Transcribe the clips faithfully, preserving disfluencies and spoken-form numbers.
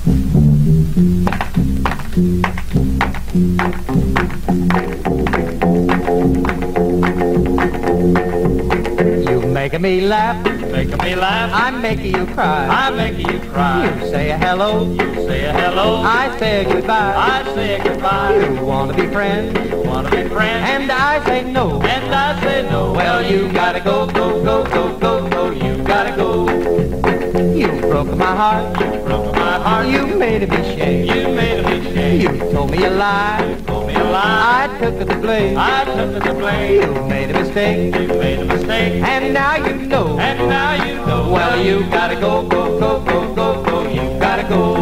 Making me laugh, making me laugh. I'm making you cry, I'm making you cry. You say a hello, you say a hello. I say a goodbye, I say a goodbye. You wanna be friends, you wanna be friends, and I say no, and I say no. Well, you gotta go, go, go, go, go, go. You gotta go. You broke my heart, you broke my heart. You made me shake, you made me shake. You told me a lie, you told me a lie. I took the blame, I took the blame. You made a mistake, you made a mistake, and now you know, and now you know. Well, you gotta go, go, go, go, go, go. You gotta go.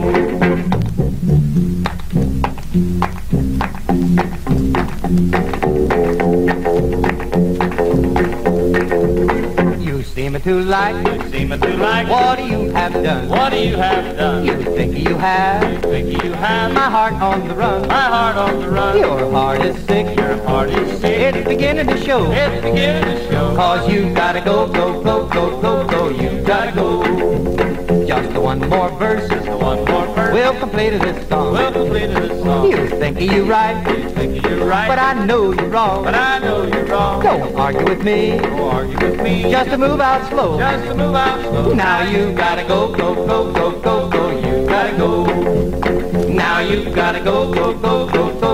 You seem to like, you seem to like. What you have done, what you have done. You think you have, you think you have. My heart on the run, my heart on the run. Your heart is sick, your heart is sick. It's beginning to show, it's beginning to show. Cause you gotta go, go, go, go, go, go. You gotta go. Just the one more verse, just the one more verse. We'll complete this song, we'll complete this song. You think you're right, you think you're right, but I know you're wrong, but I know you're wrong. Don't argue with me, don't argue with me. Just to move out slow, just to move out slow. Now you gotta go, go, go, go, go, go. You gotta go. Now you gotta go, go, go, go, go.